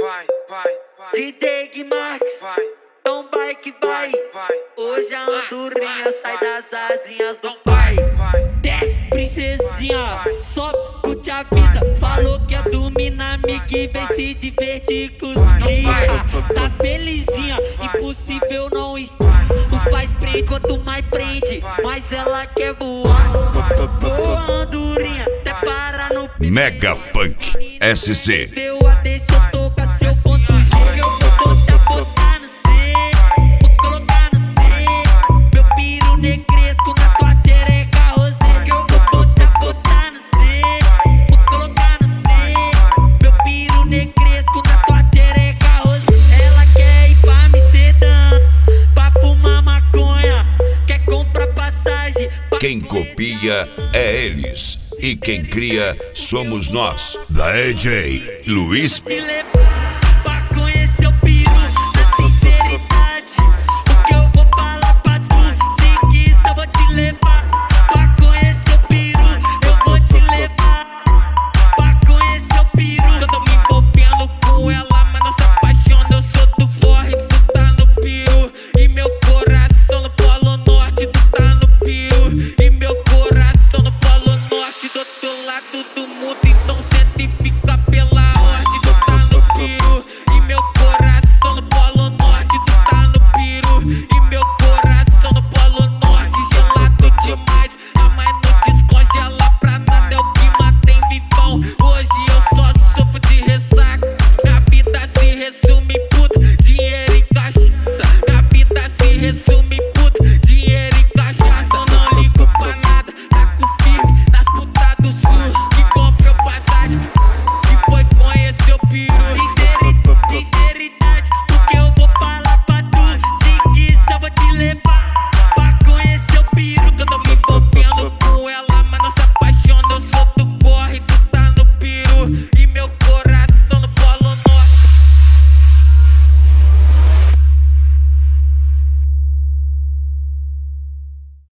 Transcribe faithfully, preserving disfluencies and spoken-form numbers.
vai, vai, vai. D J Guimarães, Vai, então vai que vai. vai. Hoje a andorinha sai das asinhas do pai. Vai, Desce, princesinha, só curte a vida. Falou que ia dormir na amiga e vem se divertir com os cria. Tá felizinha, impossível não estar. Os pais prendem quanto mais prende, mas ela quer voar. Boa andorinha, até parar no Mega Funk S C. Meu a deixa eu tocar seu ponto G. Eu vou botar, botar no C, vou colocar no C. Meu piro negresco na tua tereca rosé. Que eu vou botar, botar no C, vou colocar no C. Meu piro negresco na tua tereca rosé. Ela quer ir pra Amsterdã, pra fumar maconha, quer comprar passagem pra... Quem copia é eles. E quem cria somos nós. Da D J Luiz. Te levar